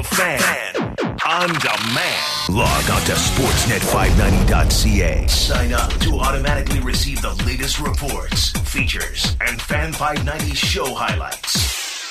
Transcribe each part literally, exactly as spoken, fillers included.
Fan. Fan. On demand. Log on to sportsnet five ninety dot c a. Sign up to automatically receive the latest reports, features, and Fan five ninety show highlights.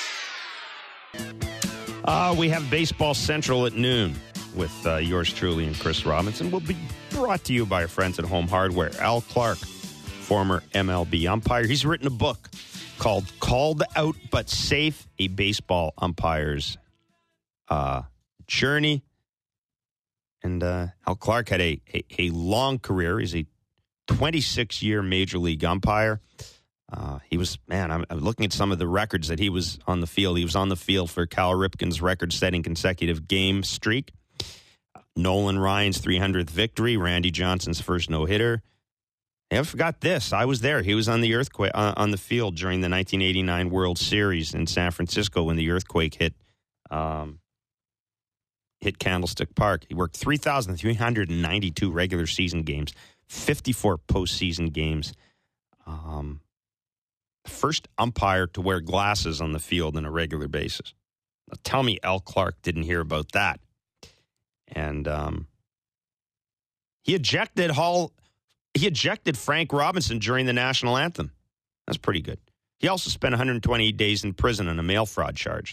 Uh, we have Baseball Central at noon with uh, yours truly and Chris Robinson. We'll be brought to you by our friends at Home Hardware. Al Clark, former M L B umpire. He's written a book called Called Out But Safe, a baseball umpire's uh, journey. And uh, Al Clark had a, a, a long career. He's a twenty-six-year major league umpire. Uh, he was, man, I'm, I'm looking at some of the records that he was on the field. He was on the field for Cal Ripken's record-setting consecutive game streak. Nolan Ryan's three hundredth victory. Randy Johnson's first no-hitter. I forgot this. I was there. He was on the earthquake uh, on the field during the nineteen eighty-nine World Series in San Francisco when the earthquake hit um, hit Candlestick Park. He worked three thousand three hundred ninety-two regular season games, fifty-four postseason games. Um, first umpire to wear glasses on the field on a regular basis. Now, tell me Al Clark didn't hear about that. And um, he ejected Hall. He ejected Frank Robinson during the national anthem. That's pretty good. He also spent one hundred twenty days in prison on a mail fraud charge,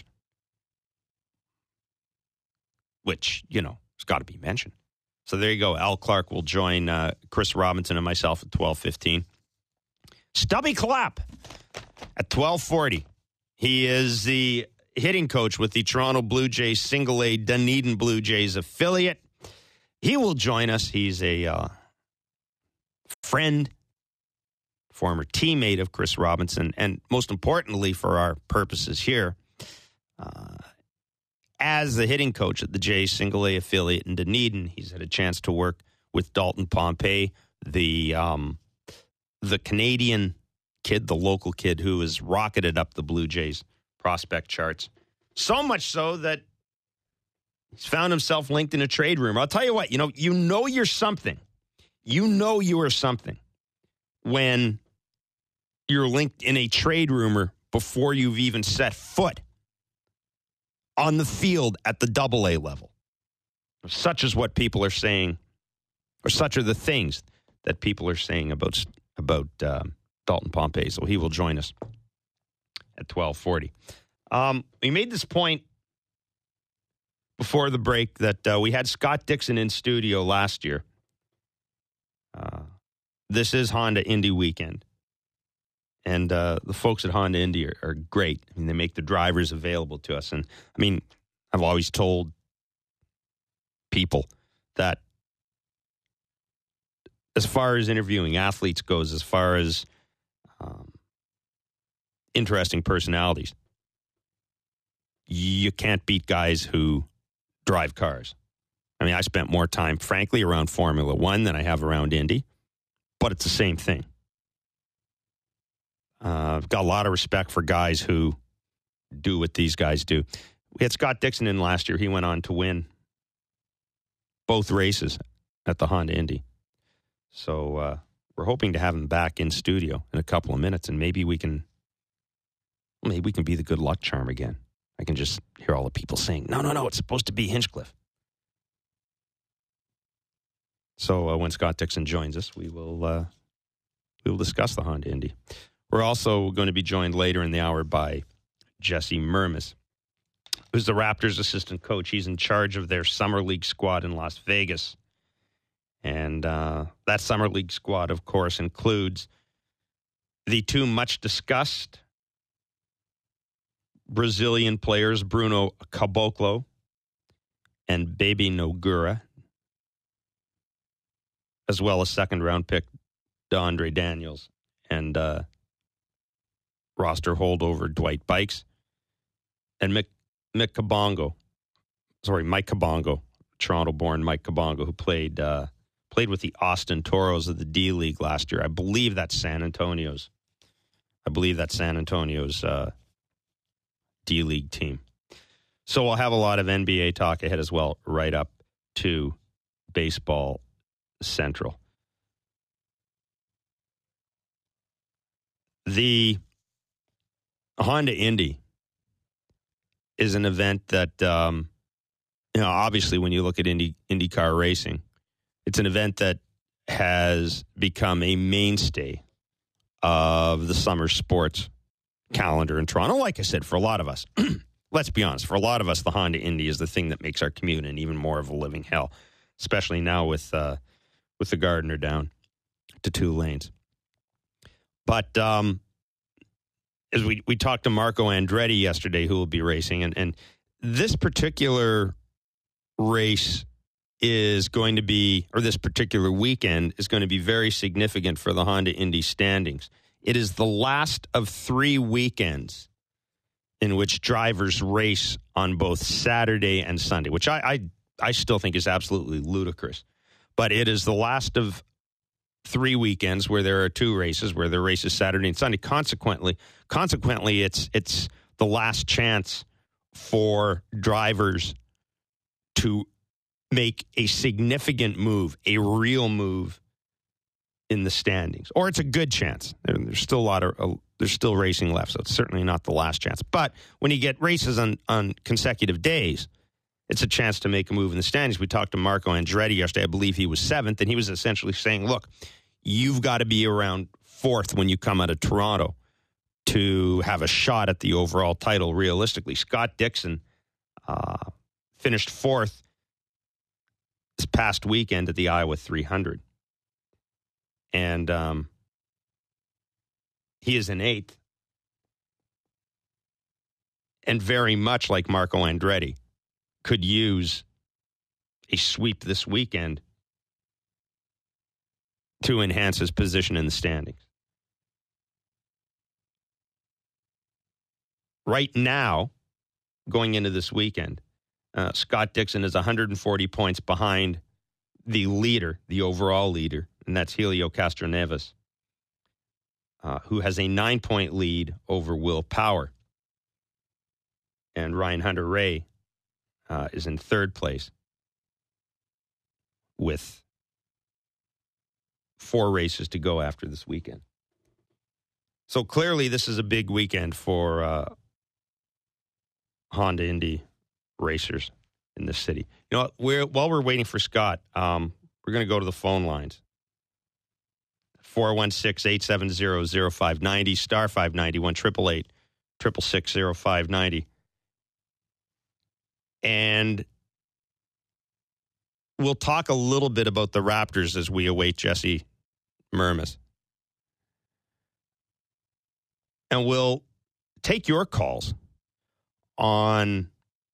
which, you know, has got to be mentioned. So there you go. Al Clark will join uh, Chris Robinson and myself at twelve fifteen. Stubby Clapp at twelve forty. He is the hitting coach with the Toronto Blue Jays Single A Dunedin Blue Jays affiliate. He will join us. He's a uh, friend, former teammate of Chris Robinson, and most importantly for our purposes here, uh, as the hitting coach at the Jays Single A affiliate in Dunedin, he's had a chance to work with Dalton Pompey, the um, the Canadian kid, the local kid who has rocketed up the Blue Jays prospect charts. So much so that he's found himself linked in a trade rumor. I'll tell you what, you know, you know you're something. You know you are something when you're linked in a trade rumor before you've even set foot on the field at the double A level. Such is what people are saying, or such are the things that people are saying about, about um, Dalton Pompey. So he will join us at twelve forty. Um, we made this point before the break that uh, we had Scott Dixon in studio last year. Uh, this is Honda Indy weekend. And uh, the folks at Honda Indy are, are great. I mean, they make the drivers available to us. And, I mean, I've always told people that as far as interviewing athletes goes, as far as um, interesting personalities, you can't beat guys who drive cars. I mean, I spent more time, frankly, around Formula One than I have around Indy, but it's the same thing. Uh, I've got a lot of respect for guys who do what these guys do. We had Scott Dixon in last year. He went on to win both races at the Honda Indy. So uh, we're hoping to have him back in studio in a couple of minutes, and maybe we can, maybe we can be the good luck charm again. I can just hear all the people saying, no, no, no, it's supposed to be Hinchcliffe. So uh, when Scott Dixon joins us, we will uh, we will discuss the Honda Indy. We're also going to be joined later in the hour by Jesse Mermis, who's the Raptors' assistant coach. He's in charge of their Summer League squad in Las Vegas. And uh, that Summer League squad, of course, includes the two much-discussed Brazilian players, Bruno Caboclo and Baby Nogura, as well as second-round pick DeAndre Daniels and uh, roster holdover Dwight Bikes and Mick, Mick Kabongo. Sorry, Mike Kabongo, Toronto-born Mike Kabongo, who played uh, played with the Austin Toros of the D-League last year. I believe that's San Antonio's. I believe that's San Antonio's uh, D-League team. So we'll have a lot of N B A talk ahead as well, right up to Baseball Central. The Honda Indy is an event that um, you know, obviously when you look at Indy IndyCar racing, it's an event that has become a mainstay of the summer sports calendar in Toronto. Like I said, for a lot of us, let's be honest, for a lot of us, the Honda Indy is the thing that makes our commute an even more of a living hell, especially now with uh, with the Gardner down to two lanes. But um, as we, we talked to Marco Andretti yesterday, who will be racing, and, and this particular race is going to be, or this particular weekend is going to be very significant for the Honda Indy standings. It is the last of three weekends in which drivers race on both Saturday and Sunday, which I, I, I still think is absolutely ludicrous. But it is the last of three weekends where there are two races, where there are races Saturday and Sunday. Consequently, consequently, it's it's the last chance for drivers to make a significant move, a real move in the standings, or it's a good chance. There's still a lot of uh, there's still racing left, so it's certainly not the last chance. But when you get races on on consecutive days, it's a chance to make a move in the standings. We talked to Marco Andretti yesterday. I believe he was seventh, and he was essentially saying, look, you've got to be around fourth when you come out of Toronto to have a shot at the overall title realistically. Scott Dixon uh, finished fourth this past weekend at the Iowa three hundred. And um, he is in eighth. And very much like Marco Andretti, could use a sweep this weekend to enhance his position in the standings. Right now, going into this weekend, uh, Scott Dixon is one hundred forty points behind the leader, the overall leader, and that's Helio Castroneves, uh, who has a nine-point lead over Will Power. And Ryan Hunter-Reay uh, is in third place with four races to go after this weekend. So clearly this is a big weekend for uh, Honda Indy racers in this city. You know what? We're, while we're waiting for Scott, um, we're going to go to the phone lines. four one six, eight seven zero, zero five nine zero, star five ninety-one, eight eight eight, six six six, zero five nine zero. And we'll talk a little bit about the Raptors as we await Jesse Mermis. And we'll take your calls on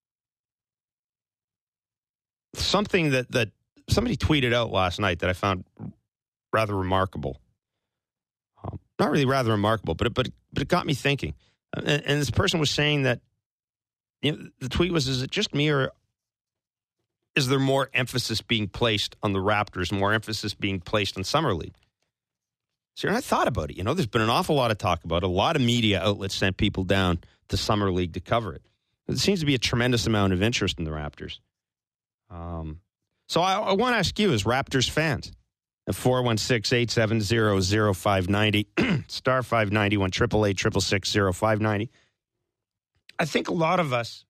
something that, that somebody tweeted out last night that I found rather remarkable. Um, not really rather remarkable, but it, but, but it got me thinking. And, and this person was saying that, you know, the tweet was, is it just me, or is there more emphasis being placed on the Raptors, more emphasis being placed on Summer League? So I thought about it. You know, there's been an awful lot of talk about it. A lot of media outlets sent people down to Summer League to cover it. There seems to be a tremendous amount of interest in the Raptors. Um, so I, I want to ask you as Raptors fans, at four one six, eight seven zero, zero five nine zero, star five ninety-one, eight eight eight, six six six, zero five nine zero. I think a lot of us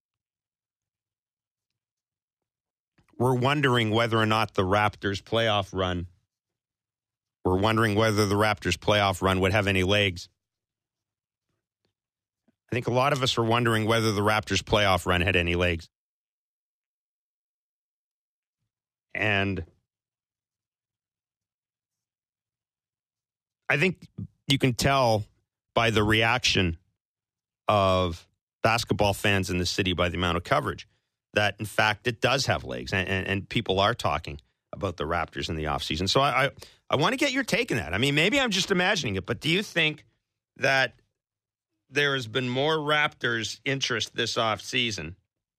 were wondering whether or not the Raptors playoff run, we're wondering whether the Raptors playoff run would have any legs. I think a lot of us were wondering whether the Raptors playoff run had any legs. And I think you can tell by the reaction of basketball fans in the city, by the amount of coverage, that, in fact, it does have legs. And, and, and people are talking about the Raptors in the offseason. So I, I, I want to get your take on that. I mean, maybe I'm just imagining it, but do you think that there has been more Raptors interest this offseason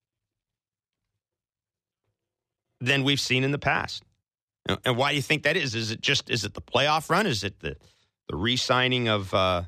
than we've seen in the past? And why do you think that is? Is it just, is it the playoff run? Is it the, the re-signing of, uh,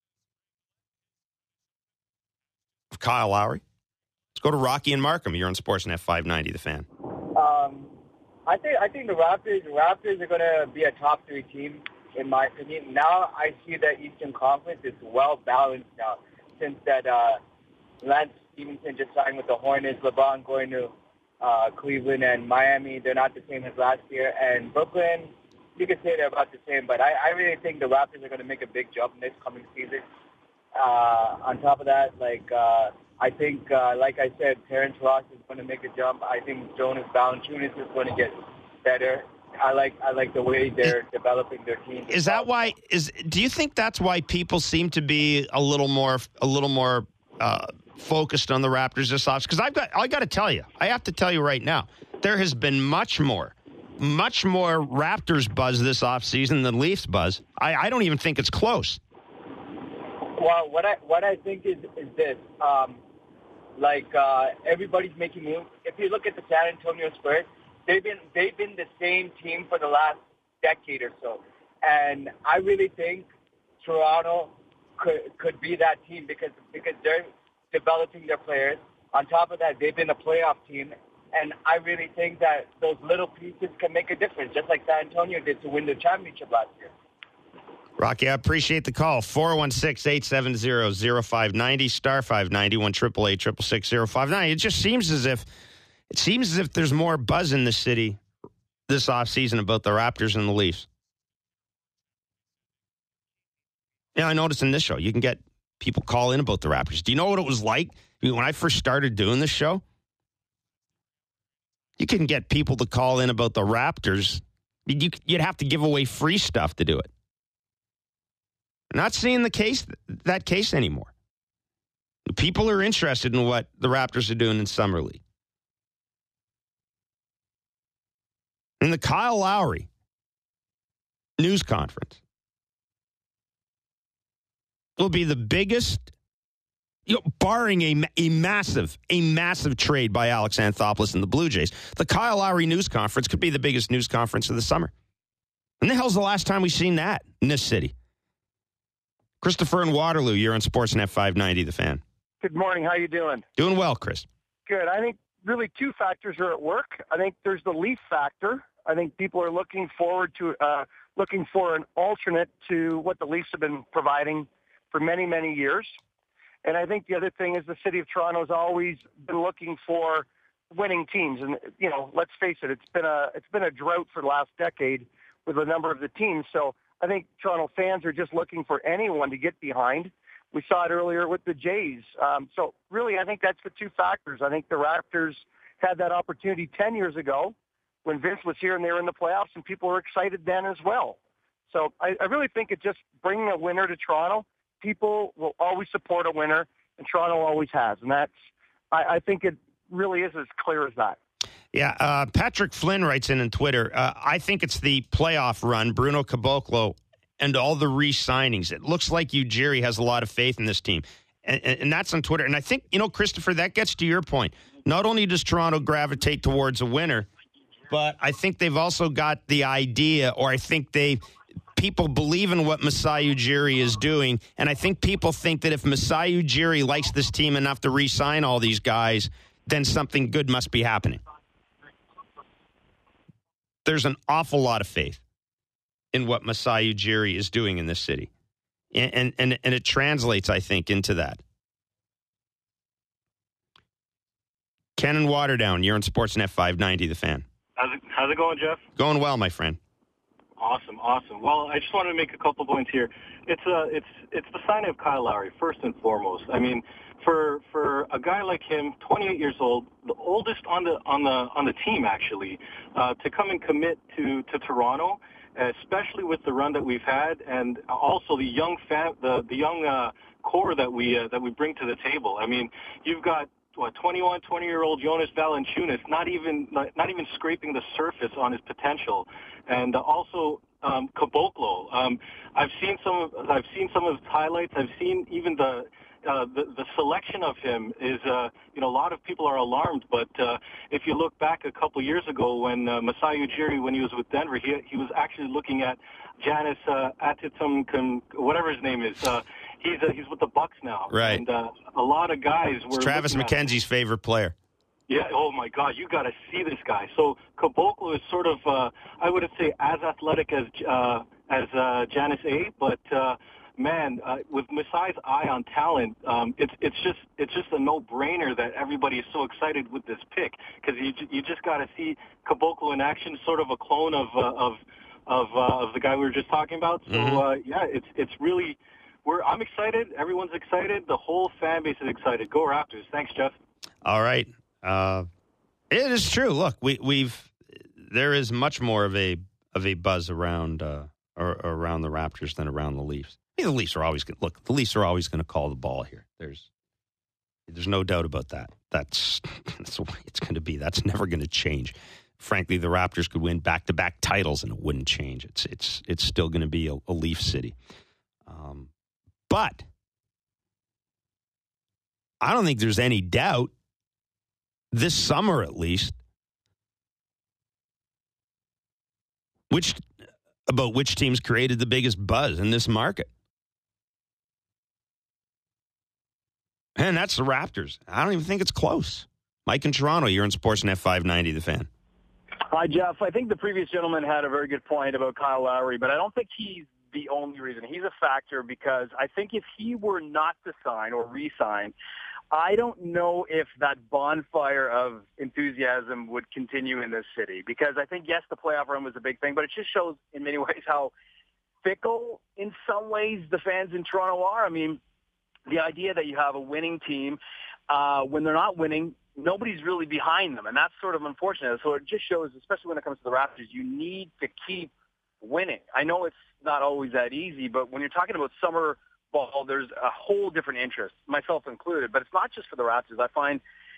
of Kyle Lowry? Let's go to Rocky and Markham. You're on Sportsnet five ninety, The Fan. Um, I think I think the Raptors Raptors are going to be a top three team, in my opinion. Now I see that Eastern Conference is well balanced now, since that uh, Lance Stevenson just signed with the Hornets, LeBron going to Uh, Cleveland and Miami, they're not the same as last year. And Brooklyn, you could say they're about the same. But I, I really think the Raptors are going to make a big jump this coming season. Uh, on top of that, like uh, I think, uh, like I said, Terrence Ross is going to make a jump. I think Jonas Valanciunas is going to get better. I like I like the way they're developing their team. Is that why? Is do you think that's why people seem to be a little more a little more uh, focused on the Raptors this offseason? Because I've got I got to tell you, I have to tell you right now, there has been much more, much more Raptors buzz this offseason than Leafs buzz. I, I don't even think it's close. Well, what I what I think is is this. Um, like uh, everybody's making moves. If you look at the San Antonio Spurs, they've been they've been the same team for the last decade or so, and I really think Toronto could could be that team because because they're developing their players. On top of that, they've been a playoff team, and I really think that those little pieces can make a difference, just like San Antonio did to win the championship last year. Rocky, I appreciate the call. four one six, eight seven zero, zero five nine zero, star five ninety, one eight eight eight, six six, zero five nine. It just seems as if it seems as if there's more buzz in the city this offseason about the Raptors and the Leafs. Yeah, I noticed in this show, you can get people call in about the Raptors. Do you know what it was like when I first started doing this show? You can get people to call in about the Raptors. You'd have to give away free stuff to do it. Not seeing the case, that case anymore. People are interested in what the Raptors are doing in Summer League. In the Kyle Lowry news conference will be the biggest, you know, barring a, a massive, a massive trade by Alex Anthopoulos and the Blue Jays. The Kyle Lowry news conference could be the biggest news conference of the summer. When the hell's the last time we've seen that in this city? Christopher in Waterloo, you're on Sportsnet five ninety, The Fan. Good morning. How you doing? Doing well, Chris. Good. I think really two factors are at work. I think there's the Leaf factor. I think people are looking forward to uh, looking for an alternate to what the Leafs have been providing for many, many years. And I think the other thing is the city of Toronto has always been looking for winning teams. And, you know, let's face it, it's been a it's been a drought for the last decade with a number of the teams. So I think Toronto fans are just looking for anyone to get behind. We saw it earlier with the Jays. Um, so really, I think that's the two factors. I think the Raptors had that opportunity ten years ago when Vince was here and they were in the playoffs, and people were excited then as well. So I, I really think it just bringing a winner to Toronto, people will always support a winner, and Toronto always has. And that's, I, I think it really is as clear as that. Yeah, uh, Patrick Flynn writes in on Twitter, uh, I think it's the playoff run, Bruno Caboclo, and all the re-signings. It looks like Ujiri has a lot of faith in this team. And, and, and that's on Twitter. And I think, you know, Christopher, that gets to your point. Not only does Toronto gravitate towards a winner, but I think they've also got the idea, or I think they people believe in what Masai Ujiri is doing. And I think people think that if Masai Ujiri likes this team enough to re-sign all these guys, then something good must be happening. There's an awful lot of faith in what Masai Ujiri is doing in this city. And, and, and, and it translates, I think, into that. Ken in Waterdown, you're on Sportsnet five ninety, The Fan. How's it, how's it going, Jeff? Going well, my friend. Awesome, awesome. Well, I just wanted to make a couple points here. It's a, it's, it's the sign of Kyle Lowry, first and foremost. I mean, for for a guy like him, twenty-eight years old, the oldest on the on the on the team actually, uh, to come and commit to to Toronto, especially with the run that we've had, and also the young fam, the the young uh, core that we uh, that we bring to the table. I mean, you've got what twenty-one, twenty-year-old Jonas Valanciunas, not even not even scraping the surface on his potential, and uh, also um, Caboclo. Um, I've seen some of I've seen some of his highlights. I've seen even the. Uh, the, the selection of him is, uh, you know, a lot of people are alarmed. But uh, if you look back a couple years ago when uh, Masai Ujiri, when he was with Denver, he he was actually looking at Giannis uh, Antetokounmpo, whatever his name is. Uh, he's uh, he's with the Bucks now, right? And uh, a lot of guys were. It's Travis McKenzie's favorite player. Yeah. Oh my God, you got to see this guy. So Caboclo is sort of, uh, I wouldn't say as athletic as uh, as uh, Giannis A, but. Uh, man, uh, with Masai's eye on talent, um, it's it's just it's just a no-brainer that everybody is so excited with this pick because you you just got to see Caboclo in action, sort of a clone of uh, of of uh, of the guy we were just talking about. So mm-hmm. uh, yeah, it's it's really we're I'm excited. Everyone's excited. The whole fan base is excited. Go Raptors! Thanks, Jeff. All right, uh, it is true. Look, we we've there is much more of a of a buzz around uh, or, around the Raptors than around the Leafs. I mean, the Leafs are always going look. The Leafs are always going to call the ball here. There's, there's no doubt about that. That's that's the way it's going to be. That's never going to change. Frankly, the Raptors could win back-to-back titles and it wouldn't change. It's it's it's still going to be a, a Leaf city. Um, but I don't think there's any doubt this summer, at least, which about which teams created the biggest buzz in this market. And that's the Raptors. I don't even think it's close. Mike in Toronto, you're in Sportsnet five ninety, The Fan. Hi, Jeff. I think the previous gentleman had a very good point about Kyle Lowry, but I don't think he's the only reason. He's a factor because I think if he were not to sign or re-sign, I don't know if that bonfire of enthusiasm would continue in this city because I think, yes, the playoff run was a big thing, but it just shows in many ways how fickle in some ways the fans in Toronto are. I mean, the idea that you have a winning team, uh, when they're not winning, nobody's really behind them, and that's sort of unfortunate. So it just shows, especially when it comes to the Raptors, you need to keep winning. I know it's not always that easy, but when you're talking about summer ball, there's a whole different interest, myself included. But it's not just for the Raptors. I find,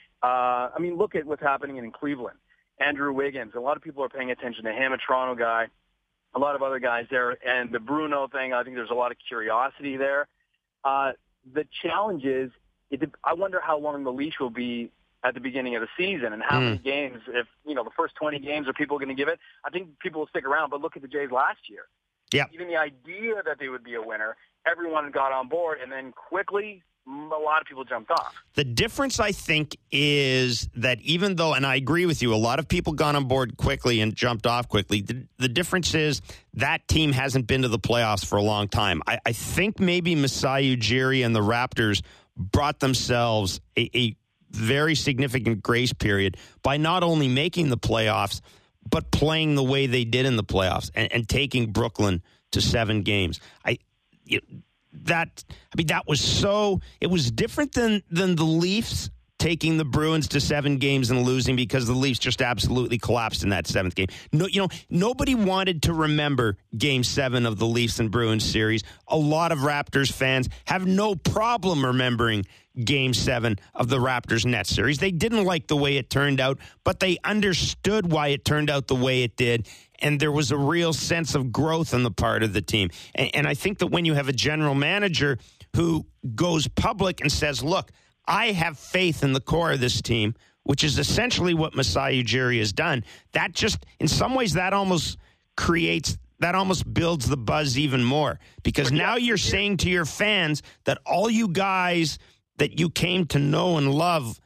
uh, I mean, look at what's happening in Cleveland. Andrew Wiggins, a lot of people are paying attention to him, a Toronto guy, a lot of other guys there. And the Bruno thing, I think there's a lot of curiosity there. Uh, the challenge is, it, I wonder how long the leash will be at the beginning of the season and how mm. many games, if, you know, the first twenty games, are people going to give it? I think people will stick around, but look at the Jays last year. Yeah. Even the idea that they would be a winner, everyone got on board, and then quickly a lot of people jumped off. The difference, I think, is that even though, and I agree with you, a lot of people got on board quickly and jumped off quickly, the, the difference is that team hasn't been to the playoffs for a long time. I, I think maybe Masai Ujiri and the Raptors brought themselves a, a very significant grace period by not only making the playoffs, but playing the way they did in the playoffs and, and taking Brooklyn to seven games. I you, that I mean that was so it was different than than the Leafs taking the Bruins to seven games and losing because the Leafs just absolutely collapsed in that seventh game. No, you know, nobody wanted to remember Game Seven of the Leafs and Bruins series. A lot of Raptors fans have no problem remembering Game Seven of the Raptors Nets series. They didn't like the way it turned out, but they understood why it turned out the way it did, and there was a real sense of growth on the part of the team. And, and I think that when you have a general manager who goes public and says, "Look, I have faith in the core of this team," which is essentially what Masai Ujiri has done, that just, in some ways, that almost creates, that almost builds the buzz even more. Because now you're saying to your fans that all you guys that you came to know and love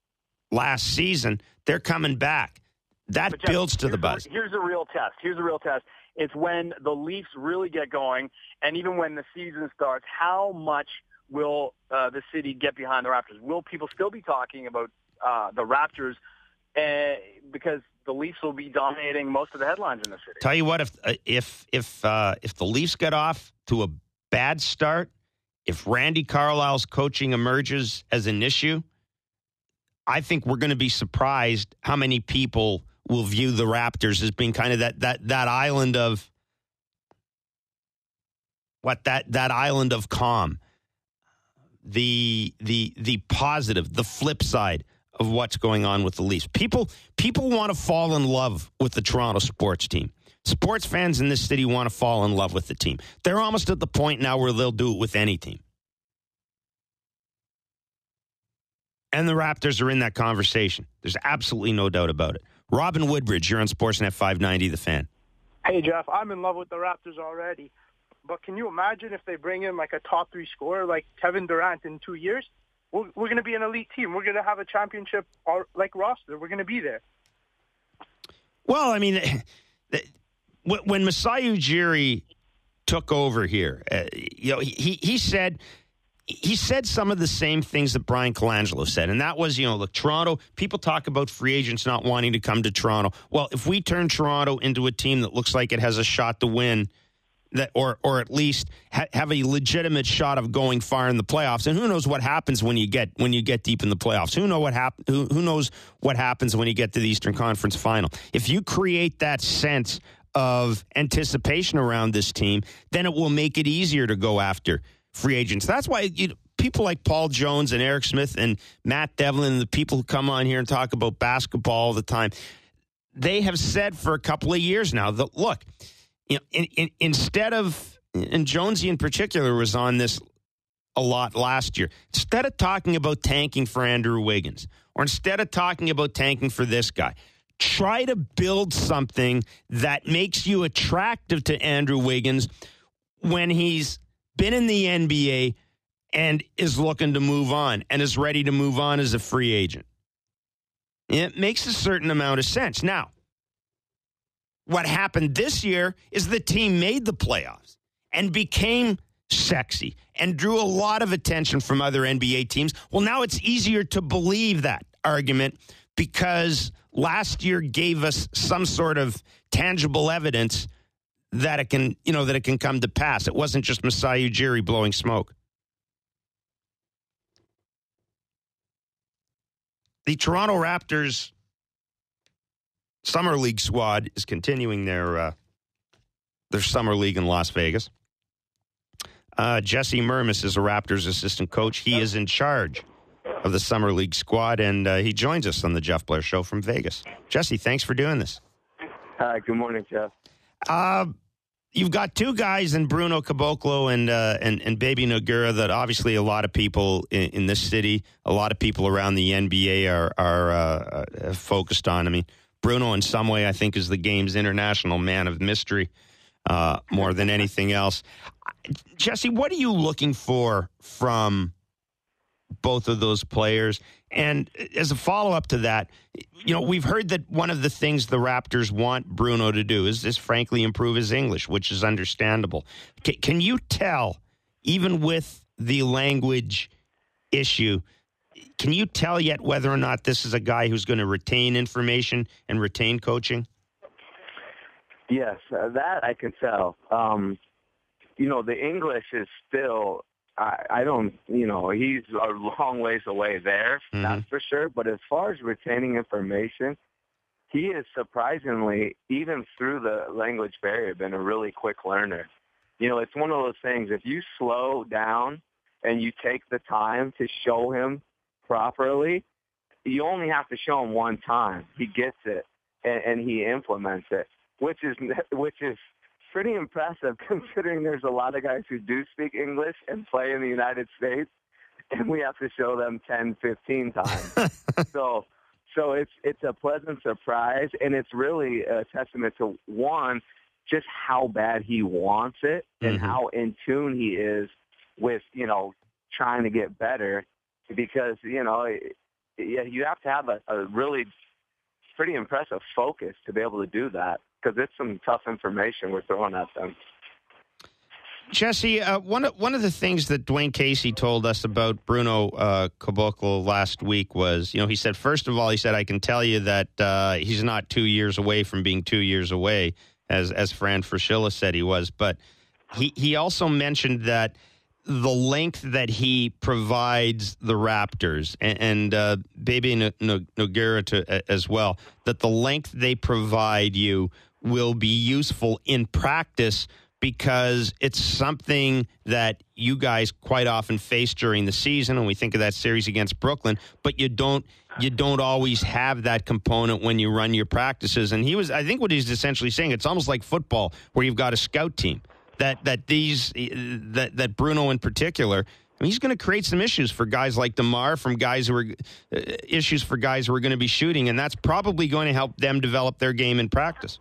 last season, they're coming back. That Jeff, builds to the buzz. A, here's a real test. Here's a real test. It's when the Leafs really get going, and even when the season starts, how much will uh, the city get behind the Raptors? Will people still be talking about uh, the Raptors uh, because the Leafs will be dominating most of the headlines in the city? Tell you what, if uh, if if uh, if the Leafs get off to a bad start, if Randy Carlisle's coaching emerges as an issue, I think we're going to be surprised how many people will view the Raptors as being kind of that that that island of what that that island of calm. The the the positive, the flip side of what's going on with the Leafs. People people want to fall in love with the Toronto sports team. Sports fans in this city want to fall in love with the team. They're almost at the point now where they'll do it with any team. And the Raptors are in that conversation. There's absolutely no doubt about it. Robin Woodbridge, you're on Sportsnet five ninety, The Fan. Hey, Jeff, I'm in love with the Raptors already. But can you imagine if they bring in like a top three scorer like Kevin Durant in two years? We're, we're going to be an elite team. We're going to have a championship or, like roster. We're going to be there. Well, I mean, when Masai Ujiri took over here, uh, you know, he he said he said some of the same things that Brian Colangelo said, and that was, you know, look, Toronto. People talk about free agents not wanting to come to Toronto. Well, if we turn Toronto into a team that looks like it has a shot to win, that or or at least ha- have a legitimate shot of going far in the playoffs, and who knows what happens when you get when you get deep in the playoffs? Who know what hap- who, who knows what happens when you get to the Eastern Conference Final? If you create that sense of anticipation around this team, then it will make it easier to go after free agents. That's why you, people like Paul Jones and Eric Smith and Matt Devlin, and the people who come on here and talk about basketball all the time, they have said for a couple of years now that, look, you know, in, in, instead of, and Jonesy in particular was on this a lot last year, instead of talking about tanking for Andrew Wiggins, or instead of talking about tanking for this guy, try to build something that makes you attractive to Andrew Wiggins when he's been in the N B A and is looking to move on and is ready to move on as a free agent. It makes a certain amount of sense. Now, what happened this year is the team made the playoffs and became sexy and drew a lot of attention from other N B A teams. Well, now it's easier to believe that argument because last year gave us some sort of tangible evidence that it can, you know, that it can come to pass. It wasn't just Masai Ujiri blowing smoke. The Toronto Raptors Summer League squad is continuing their uh, their Summer League in Las Vegas. Uh, Jesse Mermis is a Raptors assistant coach. He is in charge of the Summer League squad, and uh, he joins us on the Jeff Blair Show from Vegas. Jesse, thanks for doing this. Hi, good morning, Jeff. Uh, you've got two guys in Bruno Caboclo and, uh, and and Baby Nogueira that obviously a lot of people in, in this city, a lot of people around the N B A are, are uh, focused on. I mean, Bruno in some way I think is the game's international man of mystery uh, more than anything else. Jesse, what are you looking for from both of those players? And as a follow-up to that, you know, we've heard that one of the things the Raptors want Bruno to do is, is frankly, improve his English, which is understandable. C- can you tell, even with the language issue, can you tell yet whether or not this is a guy who's going to retain information and retain coaching? Yes, uh, that I can tell. Um, you know, the English is still... I, I don't, you know, he's a long ways away there, mm-hmm. that's for sure. But as far as retaining information, he is surprisingly, even through the language barrier, been a really quick learner. You know, it's one of those things, if you slow down and you take the time to show him properly, you only have to show him one time. He gets it, and, and he implements it, which is which is pretty impressive considering there's a lot of guys who do speak English and play in the United States, and we have to show them ten, fifteen times. so so it's it's a pleasant surprise, and it's really a testament to, one, just how bad he wants it and mm-hmm. how in tune he is with, you know, trying to get better, because, you know, you have to have a, a really pretty impressive focus to be able to do that, because it's some tough information we're throwing at them. Jesse, uh, one of, one of the things that Dwayne Casey told us about Bruno uh, Caboclo last week was, you know, he said, first of all, he said, I can tell you that uh, he's not two years away from being two years away, as as Fran Fraschilla said he was. But he, he also mentioned that the length that he provides the Raptors, and, and uh, Baby Nogueira to, as well, that the length they provide you will be useful in practice, because it's something that you guys quite often face during the season, and we think of that series against Brooklyn, but you don't you don't always have that component when you run your practices. And he was, I think what he's essentially saying, it's almost like football where you've got a scout team, that that these that that Bruno in particular, I mean, he's going to create some issues for guys like DeMar, from guys who are uh, issues for guys who are going to be shooting, and that's probably going to help them develop their game in practice.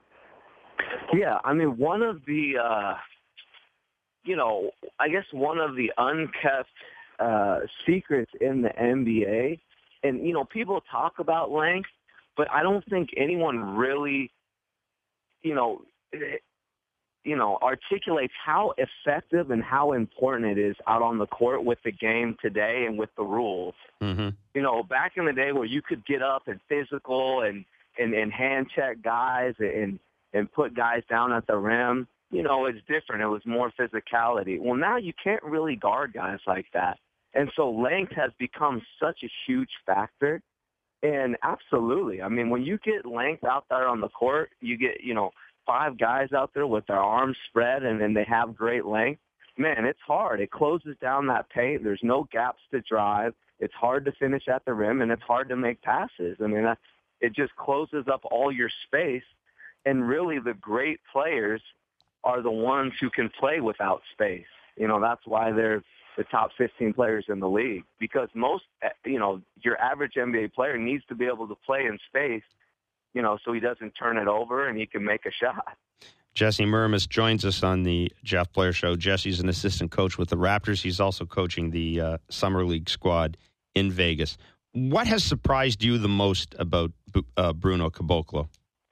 Yeah, I mean, one of the, uh, you know, I guess one of the unkept uh, secrets in the N B A, and, you know, people talk about length, but I don't think anyone really, you know, you know, articulates how effective and how important it is out on the court with the game today and with the rules. Mm-hmm. You know, back in the day where you could get up and physical and, and, and hand check guys and, and put guys down at the rim, you know, it's different. It was more physicality. Well, now you can't really guard guys like that. And so length has become such a huge factor. And absolutely, I mean, when you get length out there on the court, you get, you know, five guys out there with their arms spread and then they have great length. Man, it's hard. It closes down that paint. There's no gaps to drive. It's hard to finish at the rim, and it's hard to make passes. I mean, that, it just closes up all your space. And really the great players are the ones who can play without space. You know, that's why they're the top fifteen players in the league, because most, you know, your average N B A player needs to be able to play in space, you know, so he doesn't turn it over and he can make a shot. Jesse Mermis joins us on the Jeff Blair Show. Jesse's an assistant coach with the Raptors. He's also coaching the uh, Summer League squad in Vegas. What has surprised you the most about uh, Bruno Caboclo?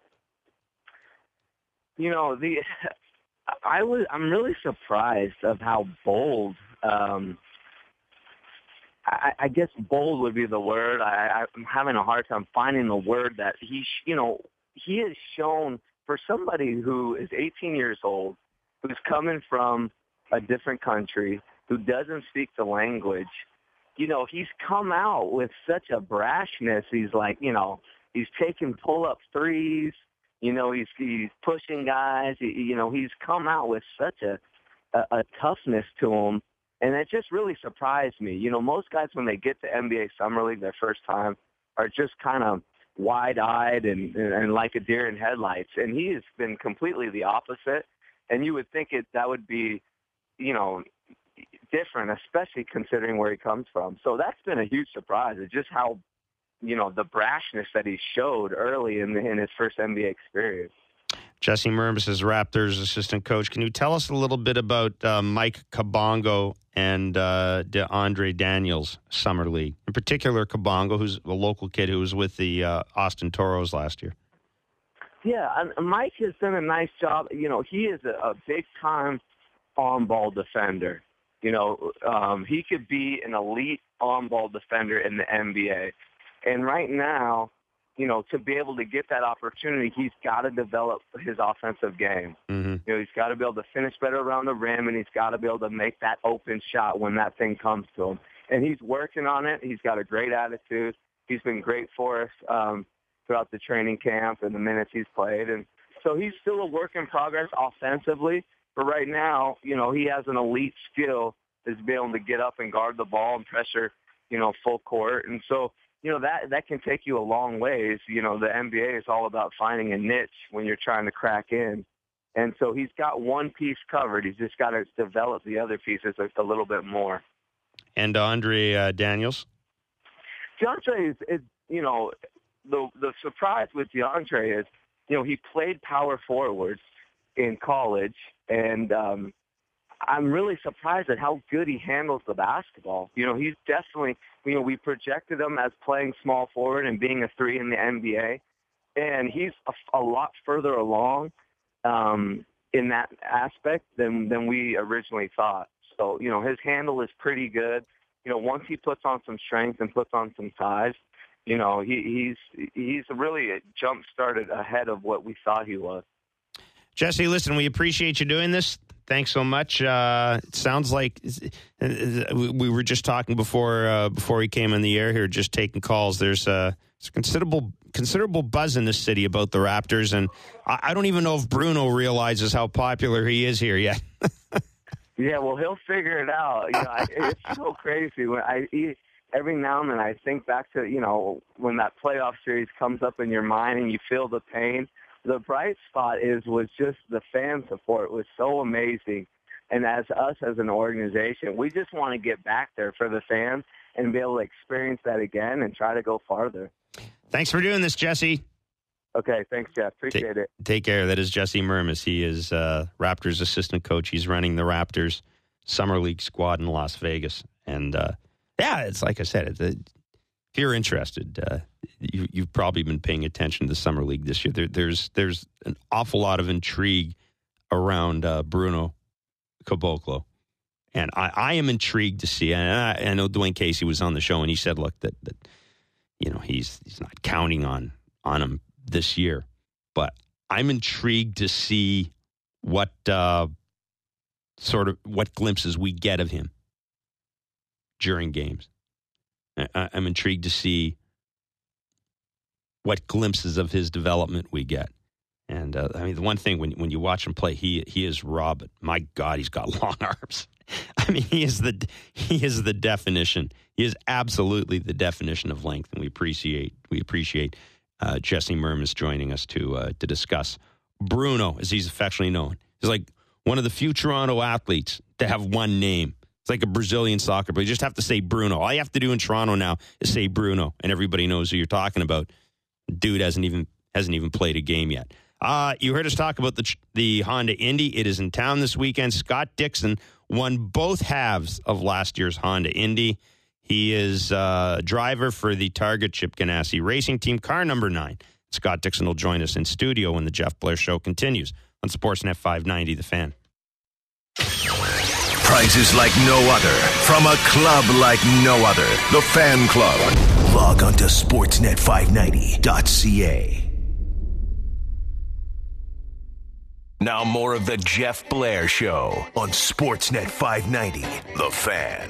You know, the I was I'm really surprised of how bold. Um, I, I guess bold would be the word. I, I'm having a hard time finding the word that he, you know, he has shown for somebody who is eighteen years old, who's coming from a different country, who doesn't speak the language. You know, he's come out with such a brashness. He's like, you know, he's taking pull-up threes. You know, he's he's pushing guys. He, you know, he's come out with such a, a, a toughness to him. And it just really surprised me. You know, most guys, when they get to N B A Summer League their first time, are just kind of wide-eyed and, and, and like a deer in headlights. And he has been completely the opposite. And you would think it that would be, you know, different, especially considering where he comes from. So that's been a huge surprise. It's just how, you know, the brashness that he showed early in, in his first N B A experience. Jesse Mermis is Raptors assistant coach. Can you tell us a little bit about uh, Mike Kabongo and uh, DeAndre Daniels Summer League? In particular, Kabongo, who's a local kid who was with the uh, Austin Toros last year. Yeah, and Mike has done a nice job. You know, he is a, a big-time on-ball defender. You know, um, he could be an elite on-ball defender in the N B A. And right now, you know, to be able to get that opportunity, he's got to develop his offensive game. Mm-hmm. You know, he's got to be able to finish better around the rim, and he's got to be able to make that open shot when that thing comes to him. And he's working on it. He's got a great attitude. He's been great for us um, throughout the training camp and the minutes he's played. And so he's still a work in progress offensively. But right now, you know, he has an elite skill is being able to get up and guard the ball and pressure, you know, full court. And so, you know, that that can take you a long ways. You know, the N B A is all about finding a niche when you're trying to crack in. And so he's got one piece covered. He's just got to develop the other pieces a, a little bit more. And Andre uh, Daniels? DeAndre is, is, you know, the the surprise with DeAndre is, you know, he played power forwards in college, and um, I'm really surprised at how good he handles the basketball. You know, he's definitely, you know, we projected him as playing small forward and being a three in the N B A, and he's a, a lot further along um, in that aspect than, than we originally thought. So, you know, his handle is pretty good. You know, once he puts on some strength and puts on some size, you know, he, he's he's really jump-started ahead of what we thought he was. Jesse, listen, we appreciate you doing this. Thanks so much. Uh, it sounds like we were just talking before uh, before he came in the air here, just taking calls. There's a, there's a considerable considerable buzz in this city about the Raptors, and I, I don't even know if Bruno realizes how popular he is here yet. Yeah, well, he'll figure it out. You know, I, it's so crazy when I he, every now and then I think back to, you know, when that playoff series comes up in your mind and you feel the pain. The bright spot is was just the fan support was so amazing. And as us as an organization, we just want to get back there for the fans and be able to experience that again and try to go farther. Thanks for doing this, Jesse. Okay, thanks, Jeff. Appreciate Ta- it. Take care. That is Jesse Mermis. He is uh, Raptors assistant coach. He's running the Raptors Summer League squad in Las Vegas. And, uh, yeah, it's like I said, it's a, if you're interested, uh, you, you've probably been paying attention to the Summer League this year. There, there's there's an awful lot of intrigue around uh, Bruno Caboclo. And I, I am intrigued to see, and I, I know Dwayne Casey was on the show, and he said, look, that, that you know, he's he's not counting on, on him this year. But I'm intrigued to see what uh, sort of, what glimpses we get of him during games. I, I'm intrigued to see what glimpses of his development we get. And, uh, I mean, the one thing, when when you watch him play, he he is raw, but my God, he's got long arms. I mean, he is the he is the definition. He is absolutely the definition of length, and we appreciate we appreciate uh, Jesse Mermis joining us to uh, to discuss Bruno, as he's affectionately known. He's like one of the few Toronto athletes to have one name. It's like a Brazilian soccer, but you just have to say Bruno. All you have to do in Toronto now is say Bruno, and everybody knows who you're talking about. Dude hasn't even hasn't even played a game yet. Uh, you heard us talk about the the Honda Indy. It is in town this weekend. Scott Dixon won both halves of last year's Honda Indy. He is a uh, driver for the Target Chip Ganassi Racing Team, car number nine. Scott Dixon will join us in studio when the Jeff Blair Show continues on Sportsnet five ninety, The Fan. Prizes like no other from a club like no other. The Fan Club. Log on to sportsnet five ninety dot c a. Now more of the Jeff Blair Show on Sportsnet five ninety, The Fan.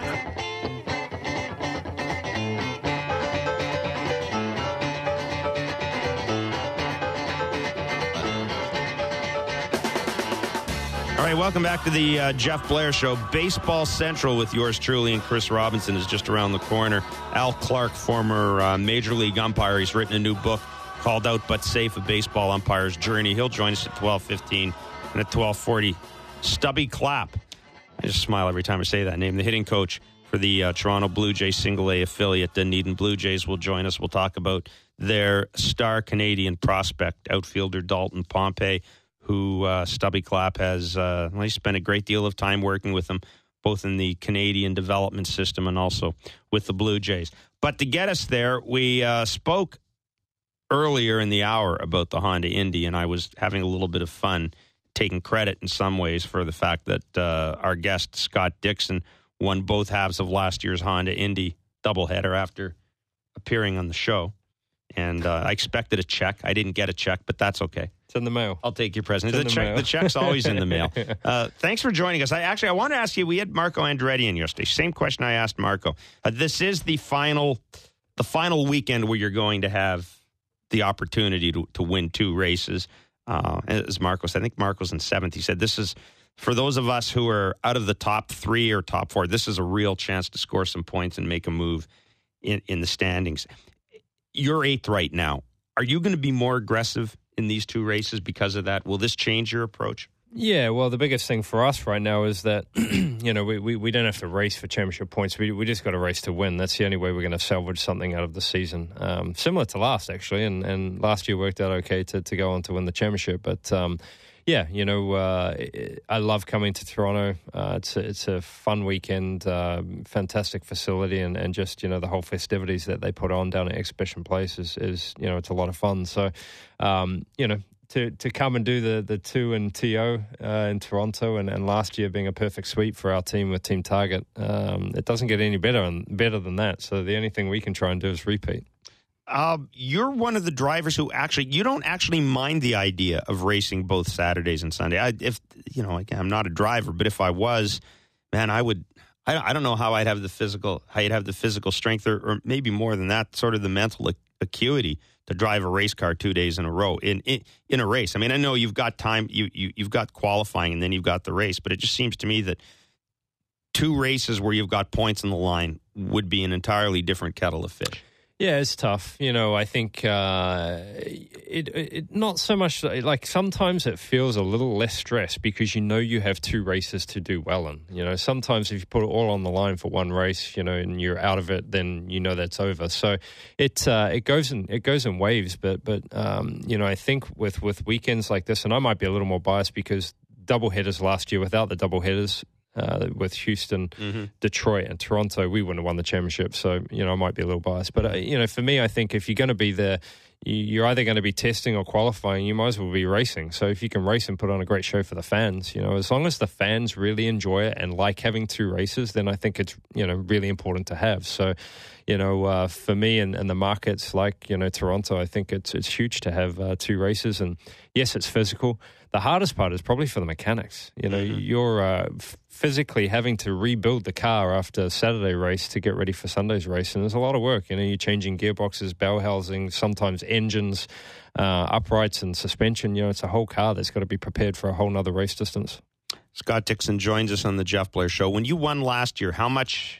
All right, welcome back to the uh, Jeff Blair Show. Baseball Central with yours truly and Chris Robinson is just around the corner. Al Clark, former uh, Major League umpire, he's written a new book called Out But Safe, A Baseball Umpire's Journey. He'll join us at twelve fifteen and at twelve forty. Stubby Clapp. I just smile every time I say that name. The hitting coach for the uh, Toronto Blue Jays single A affiliate, Dunedin Blue Jays, will join us. We'll talk about their star Canadian prospect, outfielder Dalton Pompey, who uh, Stubby Clapp has uh, well, he spent a great deal of time working with him, both in the Canadian development system and also with the Blue Jays. But to get us there, we uh, spoke earlier in the hour about the Honda Indy, and I was having a little bit of fun taking credit in some ways for the fact that uh, our guest, Scott Dixon, won both halves of last year's Honda Indy doubleheader after appearing on the show. And uh, I expected a check. I didn't get a check, but that's okay. It's in the mail. I'll take your present. The, the, check, mail. the check's always in the mail. Uh, thanks for joining us. I actually I want to ask you. We had Marco Andretti in yesterday. Same question I asked Marco. Uh, this is the final, the final weekend where you're going to have the opportunity to, to win two races. Uh, as Marco said, I think Marco's in seventh. He said this is for those of us who are out of the top three or top four. This is a real chance to score some points and make a move in, in the standings. You're eighth right now. Are you going to be more aggressive in these two races because of that? Will this change your approach? Yeah, well, the biggest thing for us right now is that, you know, we, we, we don't have to race for championship points. We we just got to race to win. That's the only way we're going to salvage something out of the season. Um, similar to last, actually, and, and last year worked out okay to, to go on to win the championship. But, um, yeah, you know, uh, I love coming to Toronto. Uh, it's, a, it's a fun weekend, uh, fantastic facility, and, and just, you know, the whole festivities that they put on down at Exhibition Place is, is you know, it's a lot of fun. So, um, you know, To, to come and do the, the two and T O uh, in Toronto, and, and last year being a perfect sweep for our team with Team Target, um, it doesn't get any better and better than that. So the only thing we can try and do is repeat. Uh, you're one of the drivers who actually you don't actually mind the idea of racing both Saturdays and Sunday. I, if you know, again, I'm not a driver, but if I was, man, I would. I, I don't know how I'd have the physical, how you'd have the physical strength, or, or maybe more than that, sort of the mental acuity to drive a race car two days in a row in, in in a race. I mean, I know you've got time, you, you you've got qualifying, and then you've got the race, but it just seems to me that two races where you've got points on the line would be an entirely different kettle of fish. Yeah, it's tough. You know, I think uh, it, it not so much like sometimes it feels a little less stress because you know you have two races to do well in. You know, sometimes if you put it all on the line for one race, you know, and you're out of it, then you know that's over. So it uh, it goes in it goes in waves. But but um, you know, I think with with weekends like this, and I might be a little more biased because double headers last year without the double headers. Uh, with Houston, mm-hmm. Detroit, and Toronto, we wouldn't have won the championship. So, you know, I might be a little biased. But, uh, you know, for me, I think if you're going to be there, you're either going to be testing or qualifying. You might as well be racing. So if you can race and put on a great show for the fans, you know, as long as the fans really enjoy it and like having two races, then I think it's, you know, really important to have. So, you know, uh, for me and, and the markets like, you know, Toronto, I think it's it's huge to have uh, two races. And yes, it's physical. The hardest part is probably for the mechanics. You know, mm-hmm. you're uh, f- physically having to rebuild the car after Saturday race to get ready for Sunday's race. And there's a lot of work. You know, you're changing gearboxes, bell housing, sometimes engines, uh, uprights and suspension. You know, it's a whole car that's got to be prepared for a whole nother race distance. Scott Dixon joins us on the Jeff Blair Show. When you won last year, how much...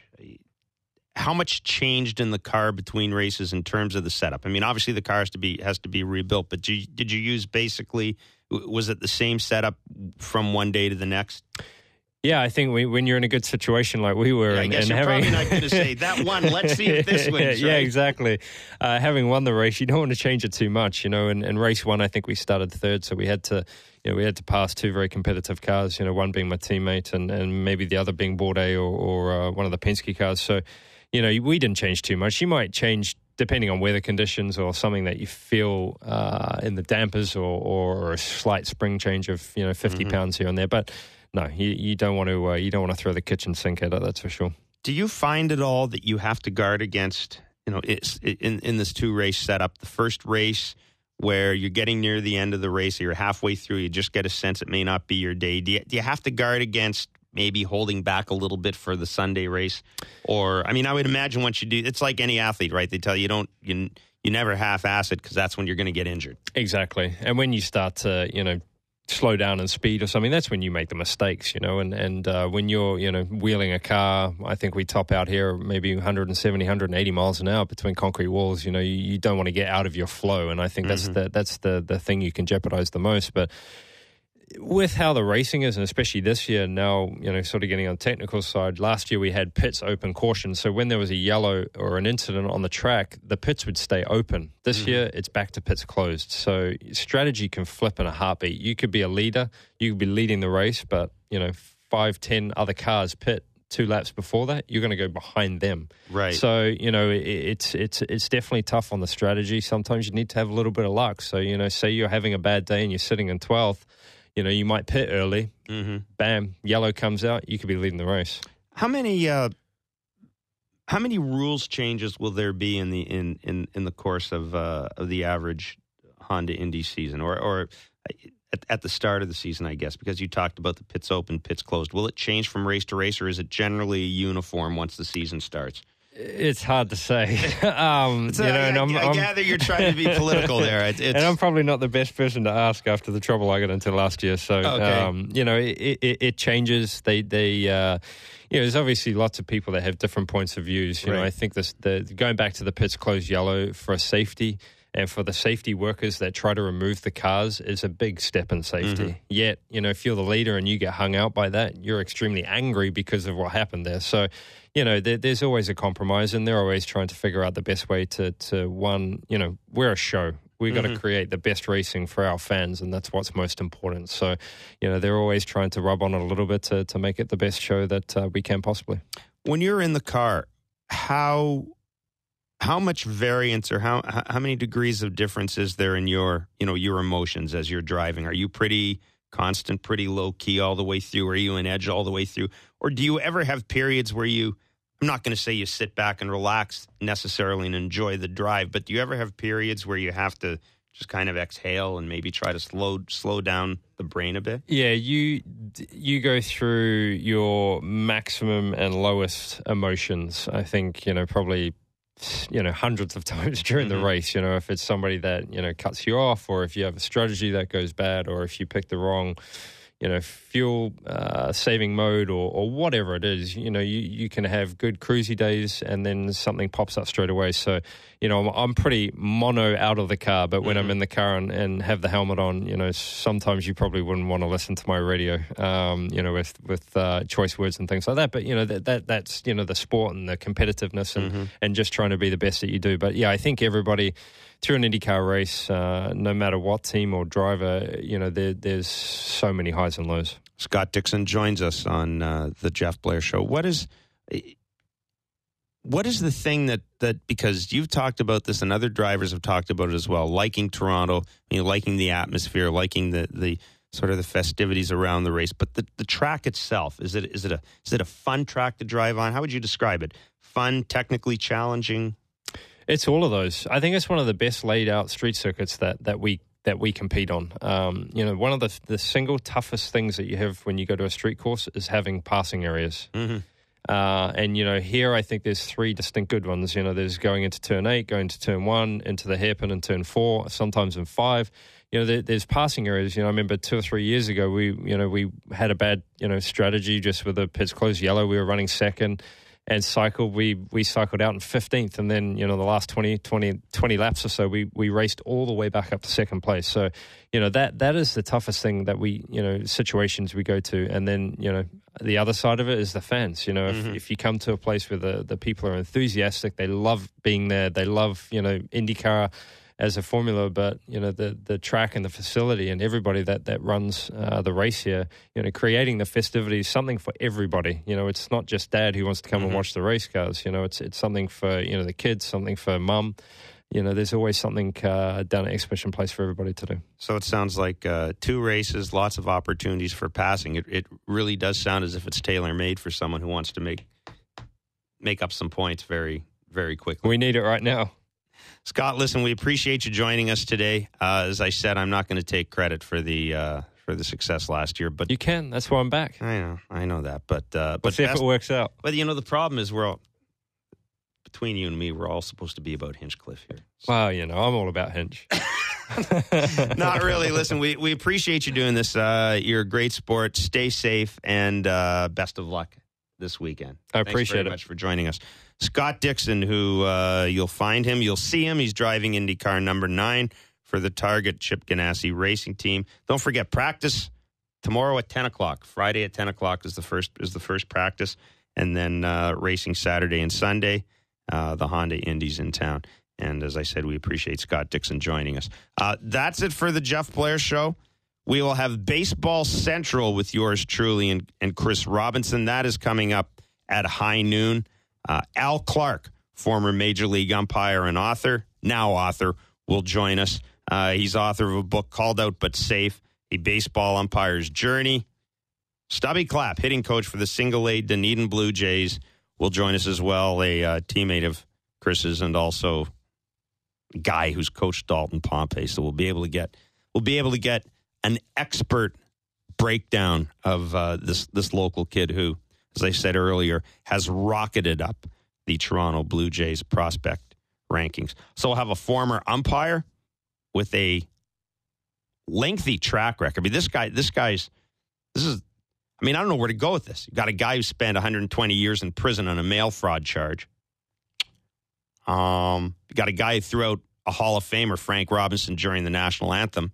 How much changed in the car between races in terms of the setup? I mean, obviously the car has to be has to be rebuilt, but did you, did you use basically, was it the same setup from one day to the next? Yeah, I think we, when you're in a good situation like we were, yeah, and, I guess and you're having, probably not going to say that one. Let's see if this wins. Yeah, right? exactly. Uh, having won the race, you don't want to change it too much, you know. And, and race one, I think we started third, so we had to, you know, we had to pass two very competitive cars. You know, one being my teammate, and, and maybe the other being Bourdais or, or uh, one of the Penske cars. So, you know, we didn't change too much. You might change depending on weather conditions or something that you feel uh, in the dampers, or, or a slight spring change of, you know, fifty mm-hmm. pounds here and there. But no, you, you don't want to uh, you don't want to throw the kitchen sink at it. That's for sure. Do you find at all that you have to guard against, you know, it's in in this two race setup? The first race where you're getting near the end of the race, or you're halfway through, you just get a sense it may not be your day. Do you, do you have to guard against maybe holding back a little bit for the Sunday race? Or, I mean, I would imagine once you do, it's like any athlete, right? They tell you don't, you, you never half-ass it, because that's when you're going to get injured. Exactly. And when you start to, you know, slow down in speed or something, that's when you make the mistakes, you know, and, and uh, when you're, you know, wheeling a car, I think we top out here maybe one seventy, one eighty miles an hour between concrete walls, you know, you, you don't want to get out of your flow. And I think that's mm-hmm. the, that's the, the thing you can jeopardize the most. But with how the racing is, and especially this year now, you know, sort of getting on the technical side, last year we had pits open caution. So when there was a yellow or an incident on the track, the pits would stay open. This mm-hmm. year, it's back to pits closed. So strategy can flip in a heartbeat. You could be a leader, you could be leading the race, but, you know, five, ten other cars pit two laps before that, you're going to go behind them. Right. So, you know, it, it's it's it's definitely tough on the strategy. Sometimes you need to have a little bit of luck. So, you know, say you're having a bad day and you're sitting in twelfth, you know, you might pit early, mm-hmm. bam, yellow comes out, you could be leading the race. How many uh, how many rules changes will there be in the in, in, in the course of uh, of the average Honda Indy season, or or at, at the start of the season, I guess, because you talked about the pits open, pits closed. Will it change from race to race, or is it generally uniform once the season starts? It's hard to say. um, so you know, I, and I'm, I I'm, gather you're trying to be political there. It's, it's, and I'm probably not the best person to ask after the trouble I got into last year. So, okay. um, you know, it, it, it changes. They, they, uh, you know, there's obviously lots of people that have different points of views. You right. know, I think this, the going back to the pits closed yellow for safety, and for the safety workers that try to remove the cars, is a big step in safety. Mm-hmm. Yet, you know, if you're the leader and you get hung out by that, you're extremely angry because of what happened there. So, you know, there, there's always a compromise, and they're always trying to figure out the best way to, to one, you know, we're a show. We've mm-hmm. got to create the best racing for our fans, and that's what's most important. So, you know, they're always trying to rub on it a little bit to, to make it the best show that uh, we can possibly. When you're in the car, how... How much variance, or how how many degrees of difference is there in your, you know, your emotions as you're driving? Are you pretty constant, pretty low key all the way through? Are you an edge all the way through? Or do you ever have periods where you, I'm not going to say you sit back and relax necessarily and enjoy the drive, but do you ever have periods where you have to just kind of exhale and maybe try to slow slow down the brain a bit? Yeah, you you go through your maximum and lowest emotions. I think, you know, probably, you know, hundreds of times during mm-hmm. the race. You know, if it's somebody that, you know, cuts you off, or if you have a strategy that goes bad, or if you pick the wrong, you know, fuel uh, saving mode, or, or whatever it is, you know, you, you can have good cruisy days and then something pops up straight away. So, you know, I'm, I'm pretty mono out of the car, but when mm-hmm. I'm in the car and, and have the helmet on, you know, sometimes you probably wouldn't want to listen to my radio, um, you know, with, with uh, choice words and things like that. But, you know, that, that that's, you know, the sport and the competitiveness and, mm-hmm. and just trying to be the best that you do. But, yeah, I think everybody through an IndyCar race, uh, no matter what team or driver, you know, there, there's so many highs and lows. Scott Dixon joins us on uh, the Jeff Blair Show. What is what is the thing that, that, because you've talked about this and other drivers have talked about it as well, liking Toronto, you know, liking the atmosphere, liking the, the sort of the festivities around the race, but the, the track itself, is it is it a is it a fun track to drive on? How would you describe it? Fun, technically challenging? It's all of those. I think it's one of the best laid out street circuits that, that we that we compete on. Um, you know, one of the the single toughest things that you have when you go to a street course is having passing areas. Mm-hmm. Uh, and, you know, here I think there's three distinct good ones. You know, there's going into turn eight, going to turn one, into the hairpin in turn four, sometimes in five. You know, there, there's passing areas. You know, I remember two or three years ago, we, you know, we had a bad, you know, strategy just with the pits closed yellow. We were running second and cycled. We we cycled out in fifteenth. And then, you know, the last twenty, twenty, twenty laps or so, we, we raced all the way back up to second place. So, you know, that that is the toughest thing that we, you know, situations we go to. And then, you know, the other side of it is the fans. You know, if, mm-hmm. if you come to a place where the, the people are enthusiastic, they love being there, they love, you know, IndyCar as a formula, but, you know, the, the track and the facility and everybody that, that runs uh, the race here, you know, creating the festivities, something for everybody. You know, it's not just dad who wants to come mm-hmm. and watch the race cars. You know, it's it's something for, you know, the kids, something for mum. You know, there's always something uh, down at Exhibition Place for everybody to do. So it sounds like uh, two races, lots of opportunities for passing. It, it really does sound as if it's tailor-made for someone who wants to make make up some points very, very quickly. We need it right now. Scott, listen, we appreciate you joining us today. Uh, as I said, I'm not going to take credit for the uh, for the success last year, but you can. That's why I'm back. I know, I know that, but uh, but see if it works out. But you know, the problem is we're all, between you and me, we're all supposed to be about Hinchcliffe here. So. Well, you know, I'm all about Hinch. Not really. Listen, we, we appreciate you doing this. Uh, you're a great sport. Stay safe, and uh, best of luck this weekend. I appreciate Thanks very it. much for joining us. Scott Dixon, who uh, you'll find him, you'll see him. He's driving IndyCar number nine for the Target Chip Ganassi Racing Team. Don't forget, practice tomorrow at ten o'clock. Friday at ten o'clock is the first is the first practice, and then uh, racing Saturday and Sunday. Uh, the Honda Indies in town. And as I said, we appreciate Scott Dixon joining us. Uh, that's it for the Jeff Blair Show. We will have Baseball Central with yours truly and, and Chris Robinson. That is coming up at high noon. Uh, Al Clark, former Major League umpire and author, now author, will join us. Uh, he's author of a book called Out But Safe, A Baseball Umpire's Journey. Stubby Clapp, hitting coach for the single-A Dunedin Blue Jays, will join us as well, a uh, teammate of Chris's and also a guy who's coached Dalton Pompey. So we'll be able to get we'll be able to get an expert breakdown of uh, this this local kid who, as I said earlier, has rocketed up the Toronto Blue Jays prospect rankings. So we'll have a former umpire with a lengthy track record. I mean, this guy, this guy's this is. I mean, I don't know where to go with this. You've got a guy who spent one hundred twenty years in prison on a mail fraud charge. Um, you got a guy who threw out a Hall of Famer, Frank Robinson, during the national anthem.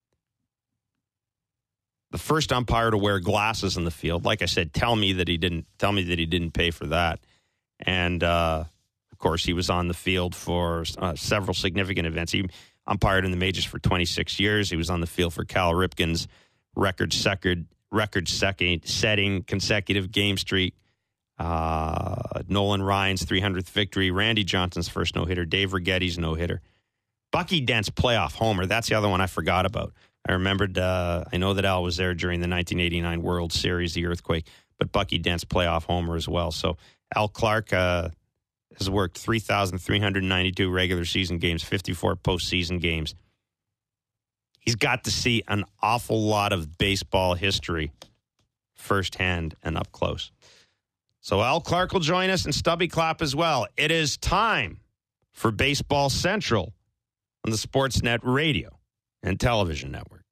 The first umpire to wear glasses in the field. Like I said, tell me that he didn't. Tell me that he didn't pay for that. And uh, of course, he was on the field for uh, several significant events. He umpired in the majors for twenty-six years. He was on the field for Cal Ripken's record second. record second setting consecutive game streak, uh, Nolan Ryan's three hundredth victory, Randy Johnson's first no-hitter, Dave Righetti's no-hitter, Bucky Dent's playoff homer. That's the other one I forgot about. I remembered, uh, I know that Al was there during the nineteen eighty-nine World Series, the earthquake, but Bucky Dent's playoff homer as well. So Al Clark uh, has worked three thousand three hundred ninety-two regular season games, fifty-four postseason games. He's got to see an awful lot of baseball history firsthand and up close. So Al Clark will join us and Stubby Clapp as well. It is time for Baseball Central on the Sportsnet Radio and Television Network.